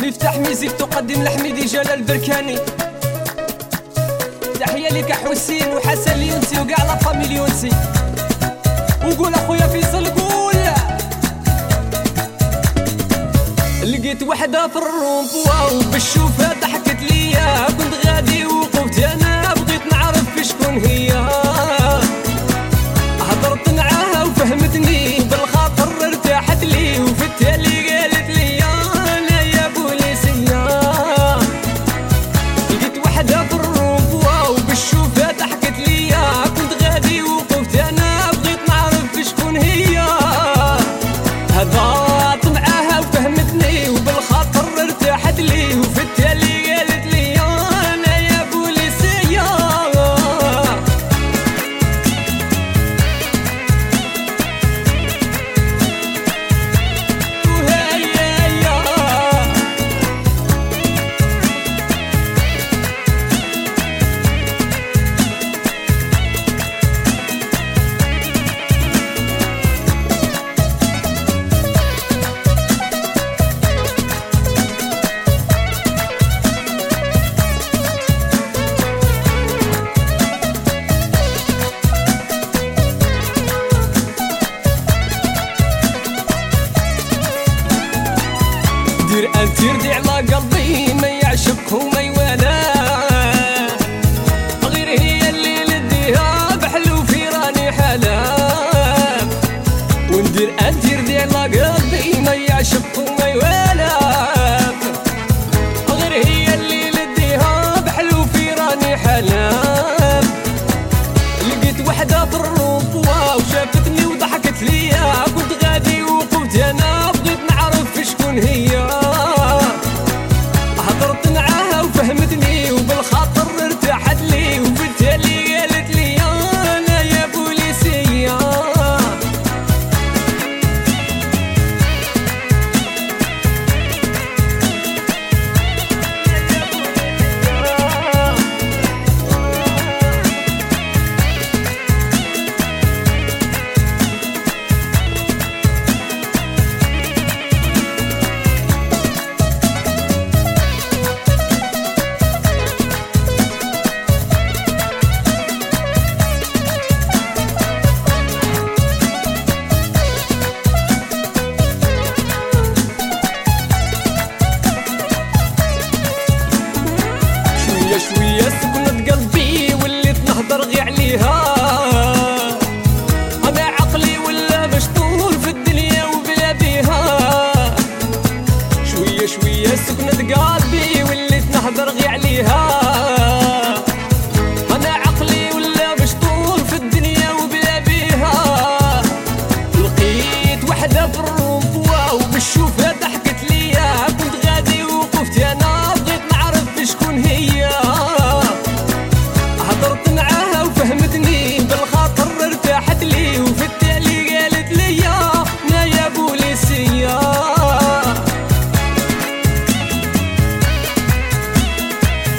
مفتاح ميزيك تقدم لحميدي جلال بركاني. تحية لك حسين وحسن اليونسي وكاع لا فامي اليونسي. وقول اخويا فيصل قول. لقيت وحدة في الرومبوا وبالشوفة ضحكت ليا، كنت غادي وقفت انا بغيت نعرف شكون هي. هضرت معاها وفهمتني بالخاطر ارتاحت لي، وفي التالي قالت لي انا يا بوليسية. لقيت وحدة في الرومبوا وبالشوفة ضحكت ليا، كنت غادي وقفت انا بغيت نعرف شكون هي. هضرت معاها وفهمتني وبالخاطر ارتاحت لي، وفي التالي قالت لي انا يا بوليسية. دير أنتير دي على قلبي ما يعشق وما يوالاه، غير هي اللي لديها بحلو في راني حلاف. وندير أنتير دي على قلبي ما يعشق وما يوالاه، غير هي اللي لديها بحلو في راني حلاف. لقيت وحدة في الرومبوا وشافتني وضحكت ليا، كنت غادي وقفت انا بغيت نعرف شكون هي. هضرت معاها وفهمتني وبالخاطر ارتاحت لي، وبالتالي قالت لي انا يا بوليسية. شوية سكنت قلبي وليت نهضر غي عليها، أنا عقلي ولا مشطول في الدنيا وبلا بيها. شوية سكنت قلبي وليت نهضر غي عليها، أنا عقلي ولا مشطول في الدنيا وبلا بيها. لقيت وحدة في الرومبوا وبالشوفة ضحكت ليا، كنت غادي وقفت أنا بغيت نعرف شكون هي. هضرت معاها وفهمتني بالخاطر ارتاحت لي، وفي التالي قالت لي انا يا بوليسية.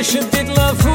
شديت لا